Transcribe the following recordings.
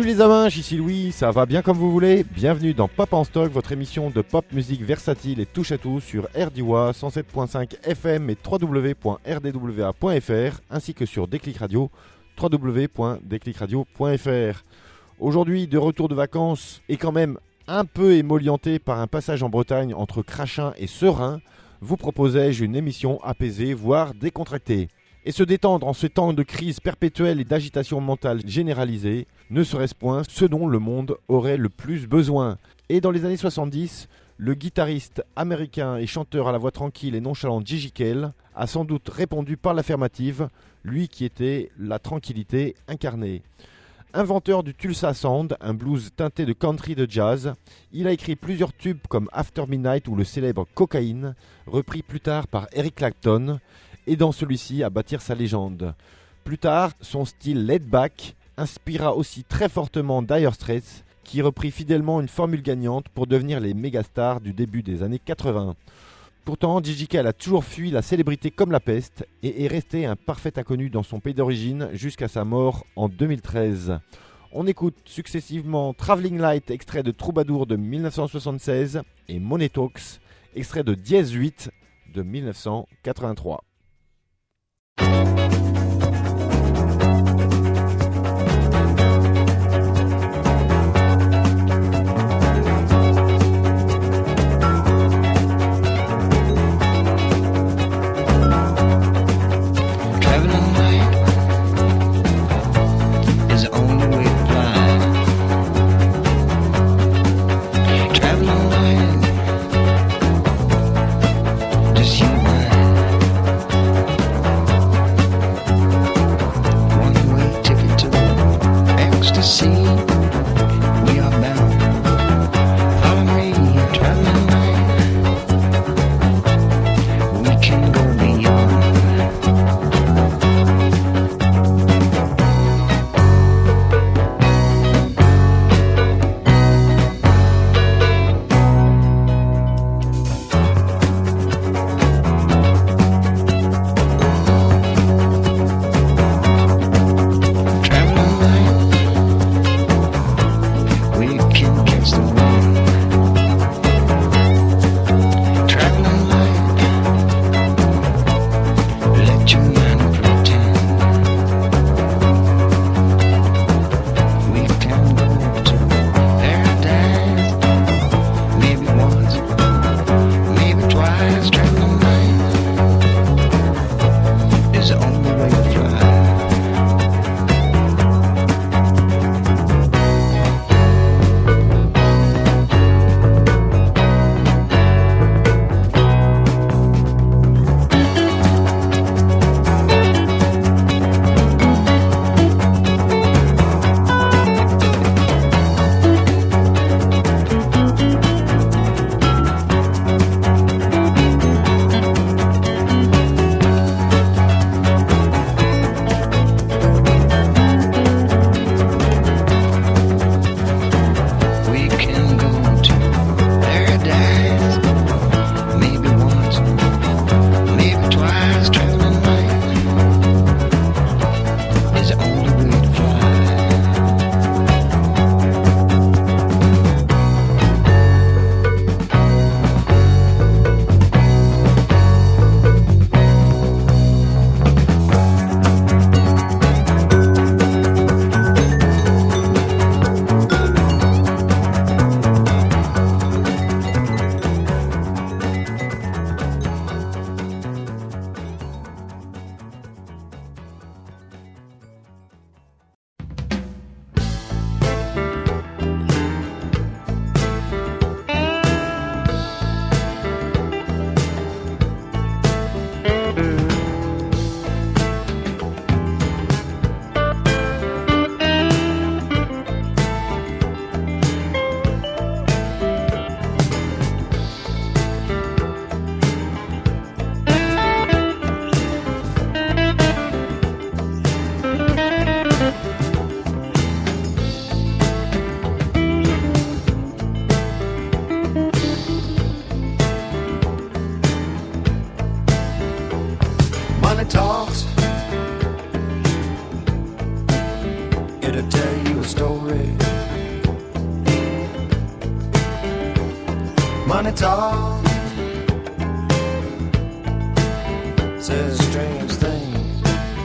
les aminches, ici Louis, ça va bien comme vous voulez. Bienvenue dans Pop en Stock, votre émission de pop musique versatile et touche à tout sur RDWA 107.5 FM et www.rdwa.fr ainsi que sur Déclic Radio, www.déclicradio.fr. Aujourd'hui, de retour de vacances et quand même un peu émollienté par un passage en Bretagne entre Crachin et Serein, vous proposais-je une émission apaisée, voire décontractée. Et se détendre en ce temps de crise perpétuelle et d'agitation mentale généralisée, ne serait-ce point ce dont le monde aurait le plus besoin. Et dans les années 70, le guitariste américain et chanteur à la voix tranquille et nonchalante Gigi Kell a sans doute répondu par l'affirmative, lui qui était la tranquillité incarnée. Inventeur du Tulsa Sound, un blues teinté de country de jazz, il a écrit plusieurs tubes comme After Midnight ou le célèbre Cocaine, repris plus tard par Eric Clapton, et dans celui-ci à bâtir sa légende. Plus tard, son style laid-back inspira aussi très fortement Dire Straits, qui reprit fidèlement une formule gagnante pour devenir les mégastars du début des années 80. Pourtant, Gigi Kell a toujours fui la célébrité comme la peste et est resté un parfait inconnu dans son pays d'origine jusqu'à sa mort en 2013. On écoute successivement Traveling Light, extrait de Troubadour de 1976, et Money Talks, extrait de Dièse 8 de 1983. Just you and I. Money talk says strange things.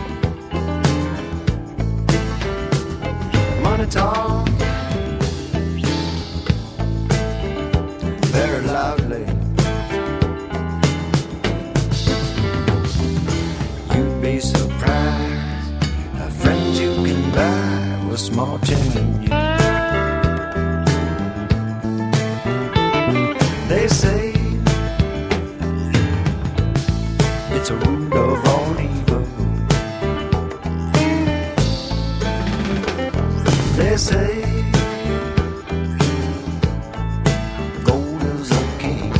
Money talk very loudly. You'd be surprised how friends you can buy with small change. They say it's a root of all evil. They say gold is a king.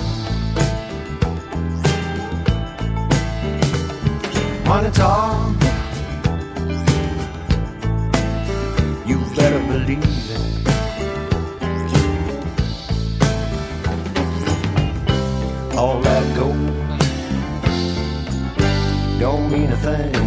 Money talk, you better believe it. All that gold don't mean a thing.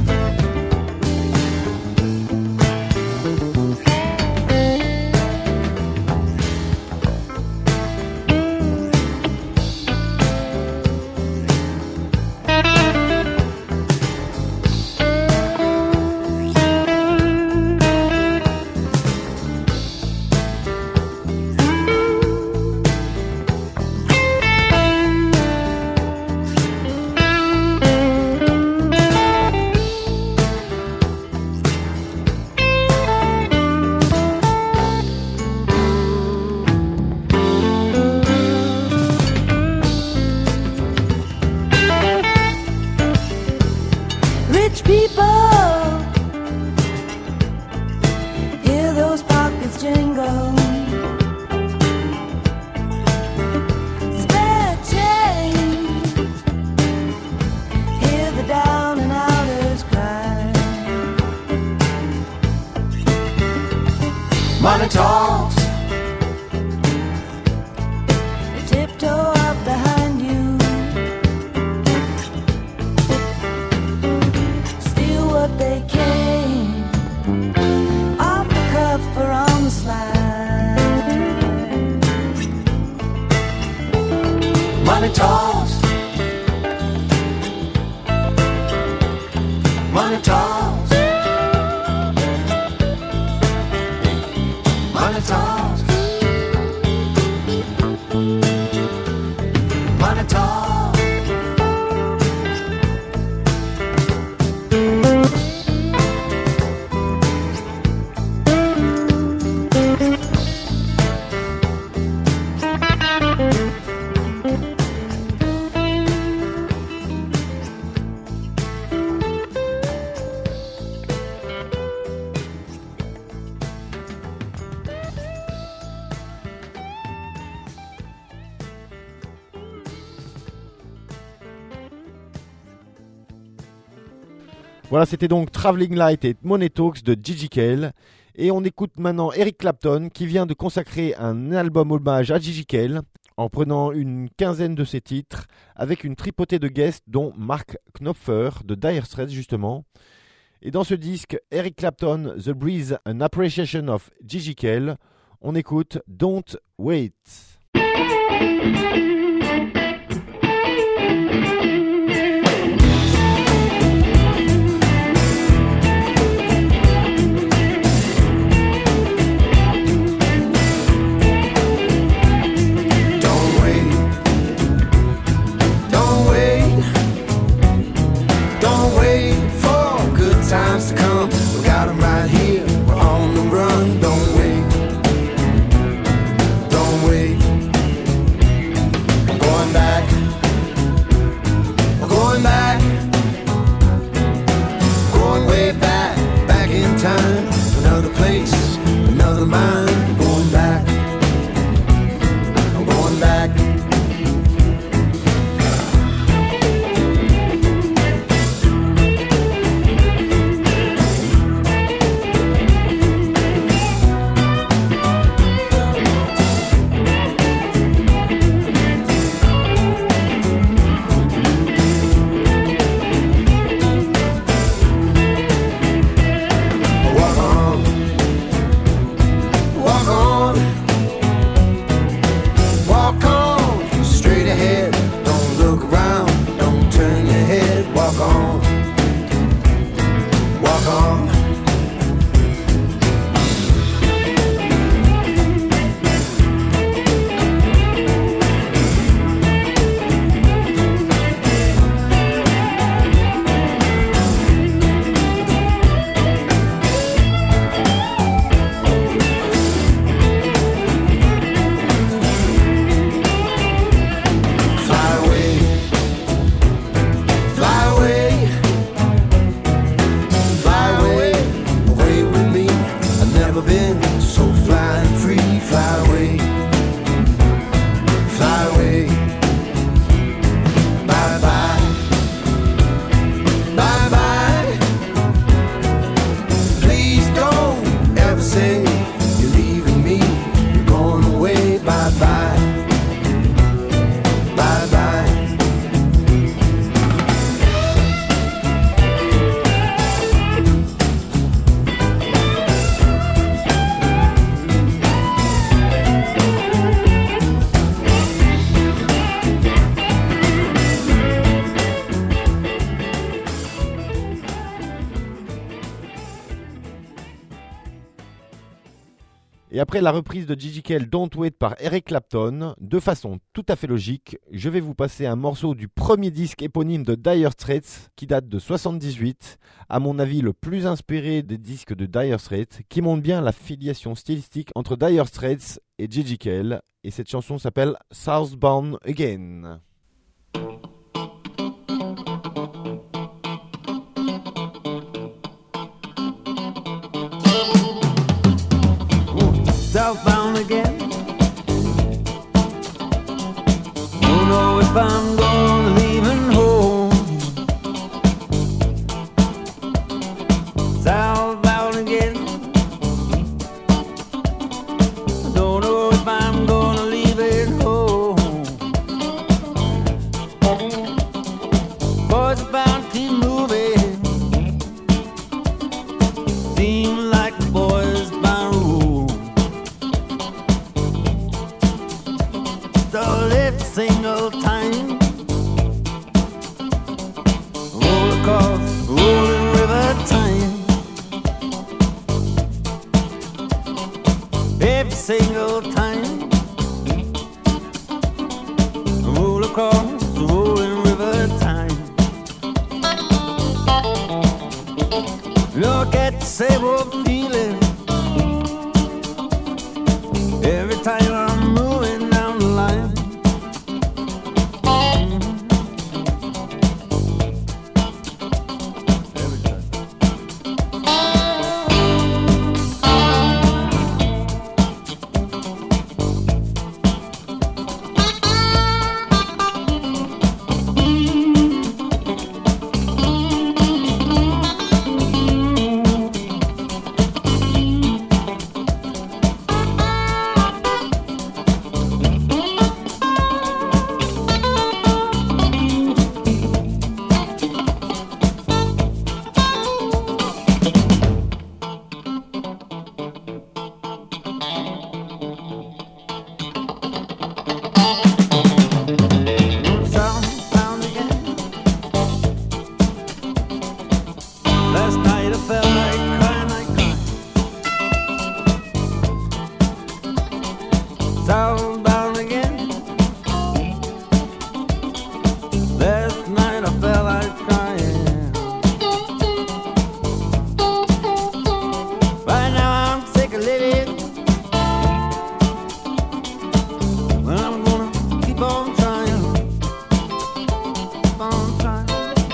Rich people, hear those pockets jingle. Spare change, hear the down and outers cry. Money talks, Tiptoe up behind you. What they came off the cuff or on the slide. money talks, money talks, money talks, money talks. Voilà, c'était donc Traveling Light et Money Talks de Gigi Cale. Et on écoute maintenant Eric Clapton qui vient de consacrer un album hommage à Gigi Cale en prenant une quinzaine de ses titres avec une tripotée de guests dont Mark Knopfler de Dire Straits justement. Et dans ce disque, Eric Clapton, The Breeze, An Appreciation of Gigi Cale, on écoute Don't Wait. Times to come, we got them right here, we're on the run. Don't wait, don't wait. Et après la reprise de Gigi Kell Don't Wait par Eric Clapton, de façon tout à fait logique, je vais vous passer un morceau du premier disque éponyme de Dire Straits qui date de 78, à mon avis le plus inspiré des disques de Dire Straits, qui montre bien la filiation stylistique entre Dire Straits et Gigi Kell, et cette chanson s'appelle Southbound Again. Southbound again. Don't know if I'm gonna leaving home. Southbound again. Don't know if I'm gonna leave it home. Boys about to keep moving. Seem like the boys by rule. Every single time roll across rolling river time. Every single time roll across rolling river time. Look at the same old feeling every time I'm moving down the line. Southbound again. Last night I felt like crying. Right now I'm sick of living, but I'm gonna keep on trying. Keep on trying.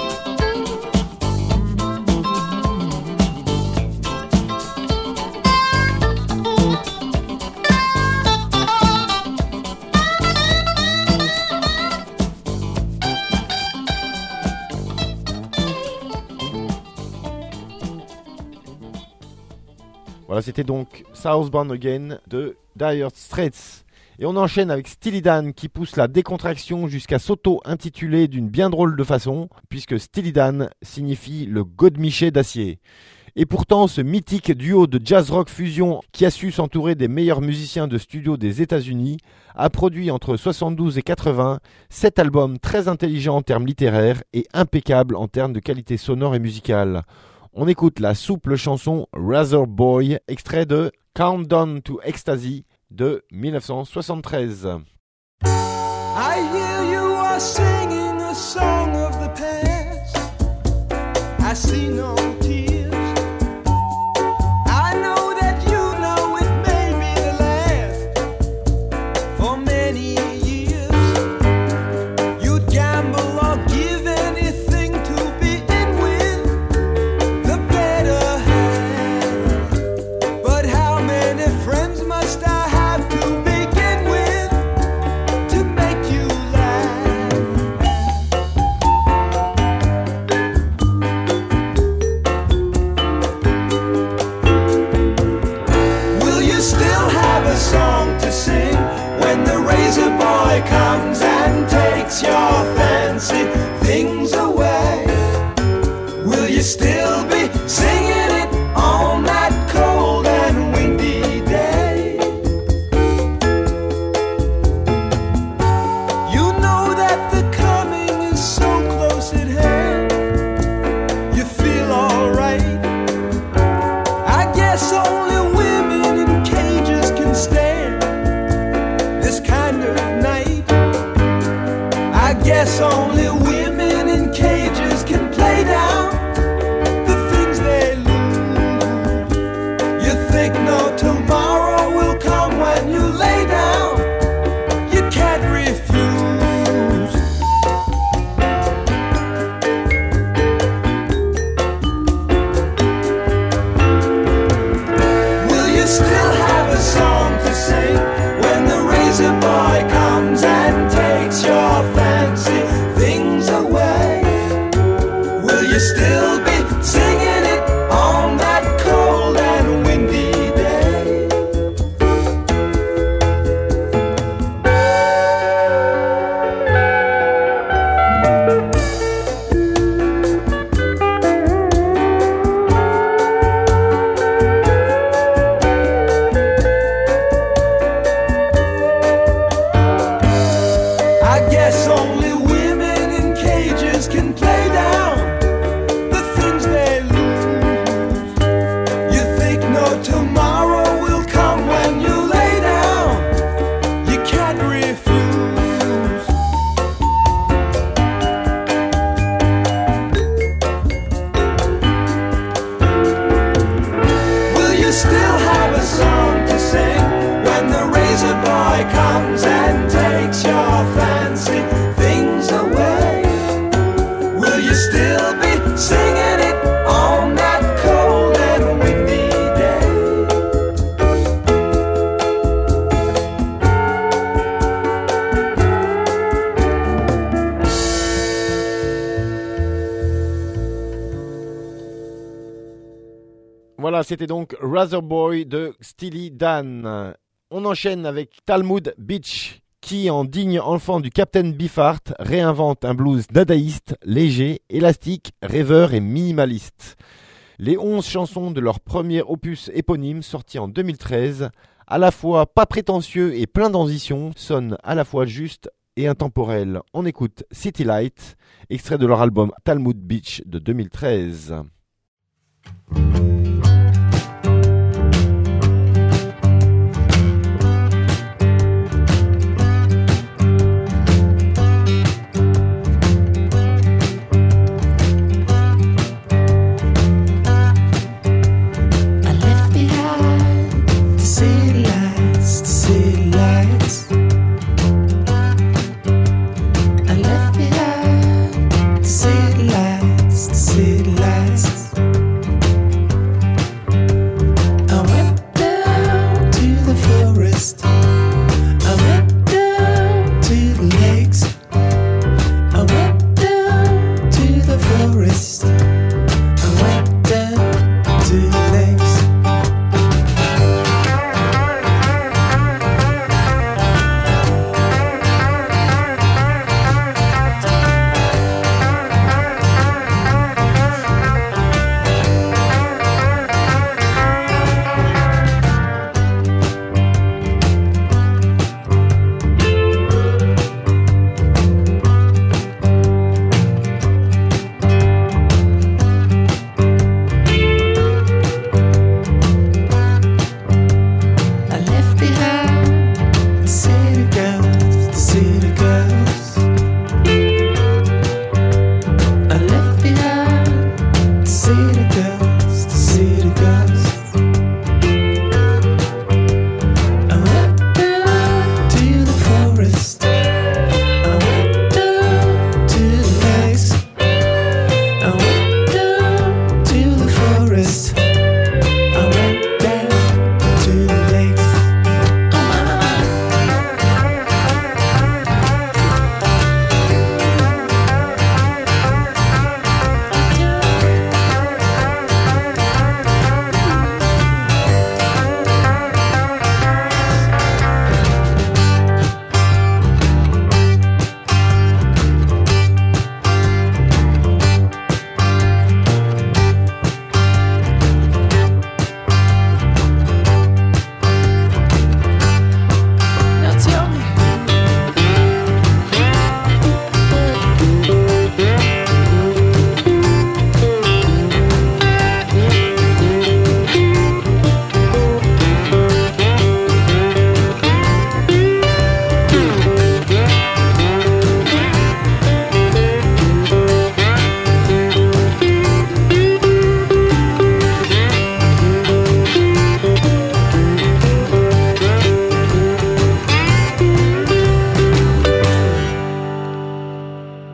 Voilà, c'était donc Southbound Again de Dire Straits. Et on enchaîne avec Steely Dan qui pousse la décontraction jusqu'à s'auto-intituler d'une bien drôle de façon, puisque Steely Dan signifie le godemiché d'acier. Et pourtant, ce mythique duo de jazz-rock fusion qui a su s'entourer des meilleurs musiciens de studio des États-Unis a produit entre 72 et 80 7 albums très intelligents en termes littéraires et impeccables en termes de qualité sonore et musicale. On écoute la souple chanson Razor Boy, extrait de Countdown to Ecstasy de 1973. I hear you are singing a song of the past. I see no tears. I know that you know it may be the last for many years. You'd gamble or give anything to be in with the better half. But how many friends must I have to begin with to make you laugh? guess only women in cages can play down the things they lose. You think no tomorrow will come when you lay down, you can't refuse. Will you still have a song to sing when the razor boy comes and takes your fancy things away? Will you still be singing it on that cold and windy day? I guess only women in cages can play down the things they lose. You think no tomorrow will come when you lay down, you can't refuse. Will you still have a song to sing when the razor boy comes and takes your fancy things away? Will you still be singing it on that cold and windy day? Voilà, c'était donc Razor Boy de Steely Dan. On enchaîne avec Talmud Beach, qui, en digne enfant du Captain Beefheart, réinvente un blues dadaïste, léger, élastique, rêveur et minimaliste. Les 11 chansons de leur premier opus éponyme, sorti en 2013, à la fois pas prétentieux et plein d'ambition, sonnent à la fois juste et intemporels. On écoute City Light, extrait de leur album Talmud Beach de 2013. I left behind the city lights, the city lights. I left behind the city lights, the city lights.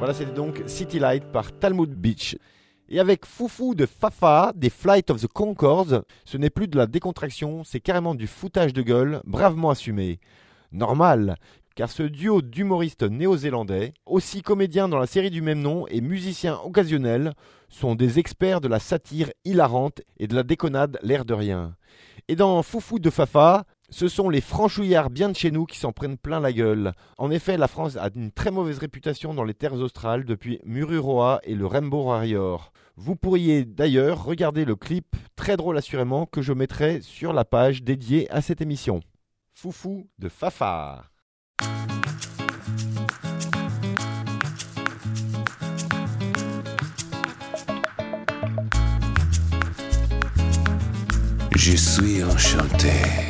Voilà, c'était donc City Light par Talmud Beach. Et avec Foufou de Fafa, des Flight of the Conchords, ce n'est plus de la décontraction, c'est carrément du foutage de gueule, bravement assumé. Normal, car ce duo d'humoristes néo-zélandais, aussi comédiens dans la série du même nom et musiciens occasionnels, sont des experts de la satire hilarante et de la déconnade l'air de rien. Et dans Foufou de Fafa, ce sont les franchouillards bien de chez nous qui s'en prennent plein la gueule. En effet, la France a une très mauvaise réputation dans les terres australes depuis Mururoa et le Rainbow Warrior. Vous pourriez d'ailleurs regarder le clip, très drôle assurément, que je mettrai sur la page dédiée à cette émission. Foufou de Fafa. Je suis enchanté.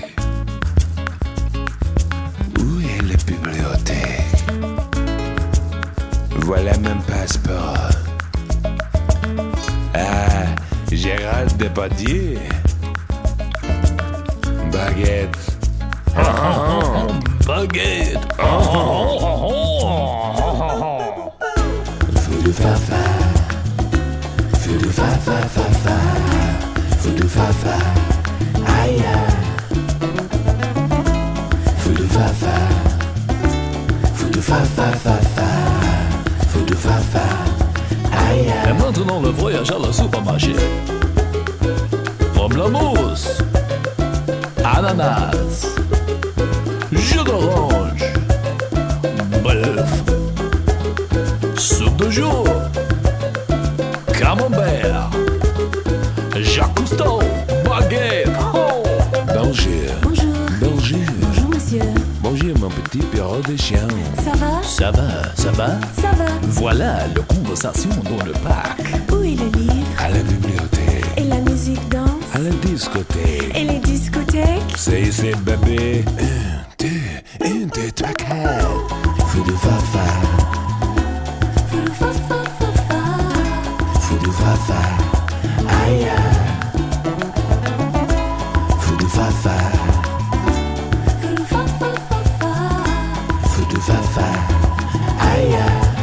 Où est la bibliothèque? Voilà mon passeport. Ah, Gérald Depardieu. Baguette. Baguette. Fou de Fafa. Fou de Fafa, Fafa. Fou de Fafa. Aïe. Fou de Fafa. Fou de Fafa, Fafa. Fou de Fafa. Aïe. Et maintenant le voyage à la supermarché. Pomme la mousse. Ananas. Jus d'orange. Bœuf. Soupe de jour. Camembert. Jacques Cousteau. Baguette. Oh. Bonjour. Bonjour. Bonjour. Bonjour, monsieur. Bonjour mon petit perro de chien. Ça va? Ça va, ça va. Ça va. Voilà la conversation dans le parc. Où est le livre? À la bibliothèque. Et la musique danse? À la discothèque. Et les discothèques? C'est ici bébé. 1, 2, 3, 4. Fou de Fafa. Fou de Fafa, Fafa. Fou de Fafa. Aïe. Fou de Fafa. Fou de Fafa, Fafa. Fou de Fafa. Aïe.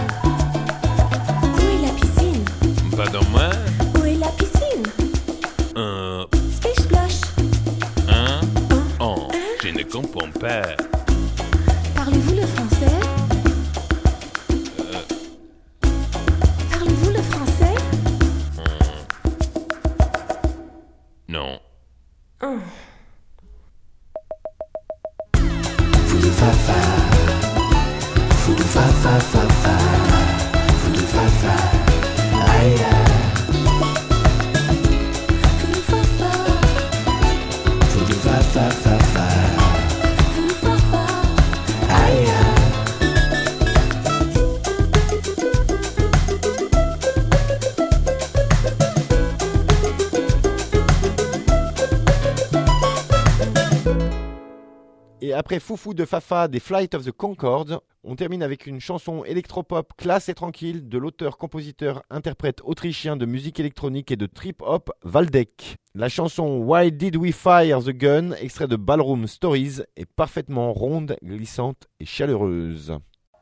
Où est la piscine? Pardon moi. Où est la piscine? Splish Splash. Oh, je ne comprends pas. Parlez-vous le français? Parlez-vous le français? Non. Oh. Fou de Fafa. Fou de Fafa, Fafa. Fou de Fafa. Aïe. Fou de Fafa. Fou de Fafa, Fafa. Fou de Fafa. Aïe. Et après Foufou de Fafa des Flight of the Conchords, on termine avec une chanson électropop classe et tranquille de l'auteur-compositeur-interprète autrichien de musique électronique et de trip-hop Waldeck. La chanson Why Did We Fire the Gun, extrait de Ballroom Stories, est parfaitement ronde, glissante et chaleureuse.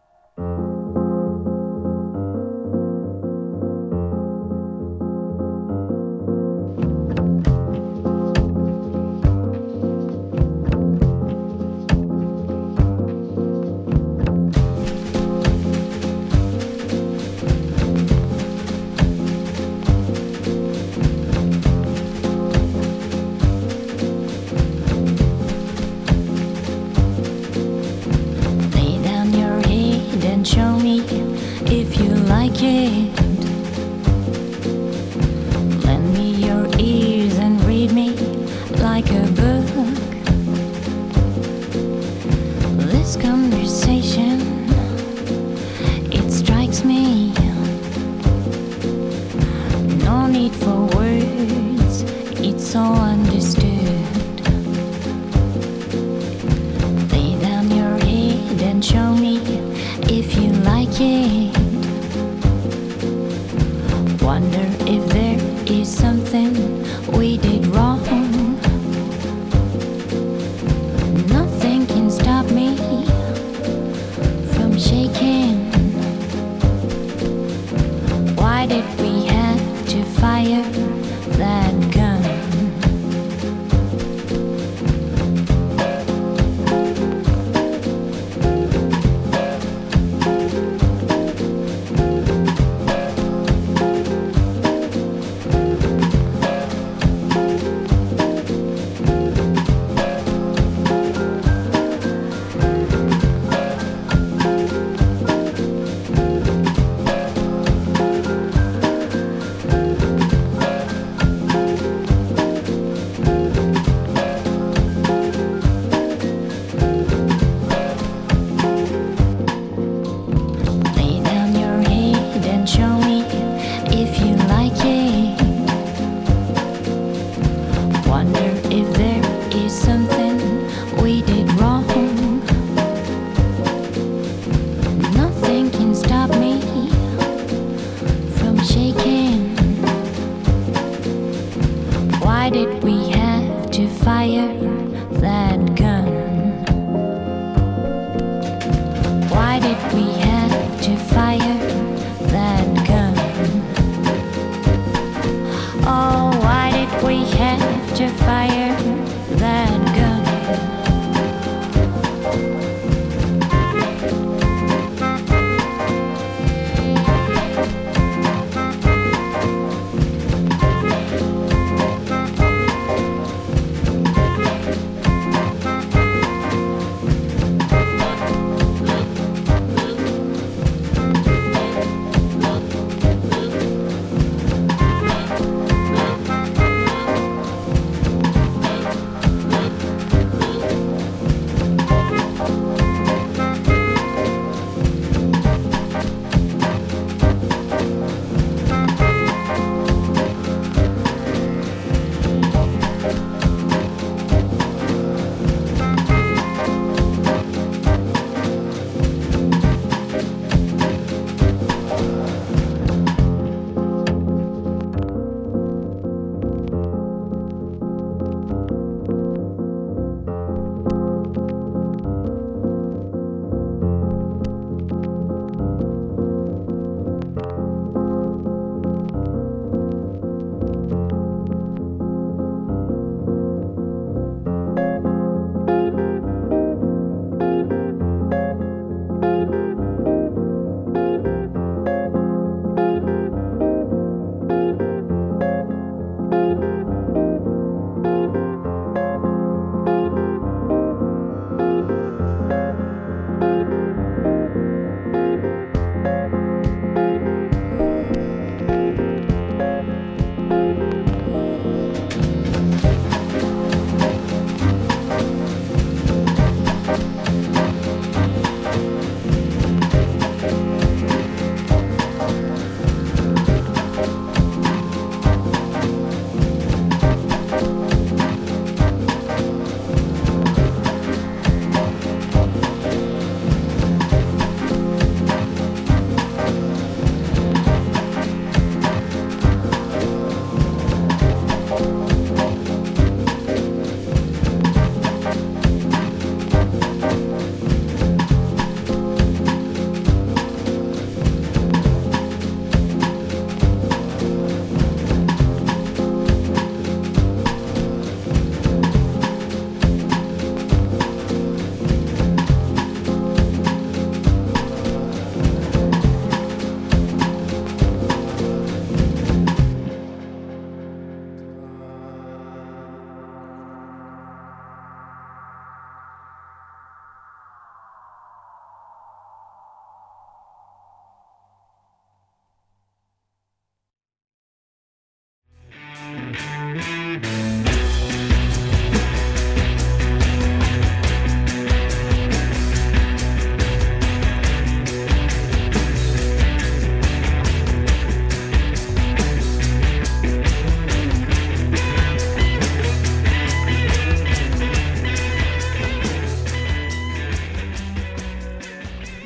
Lay down your head and show me if you like it. Lend me your ears and read me like a book. This conversation, it strikes me. No need for words, it's all understood. Lay down your head and show me if you like it. Wonder if there is something we did wrong. Nothing can stop me from shaking.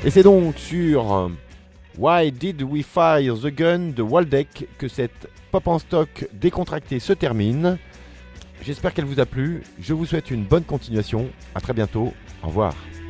Et c'est donc sur Why Did We Fire the Gun de Waldeck que cette pop en stock décontractée se termine. J'espère qu'elle vous a plu. Je vous souhaite une bonne continuation. À très bientôt. Au revoir.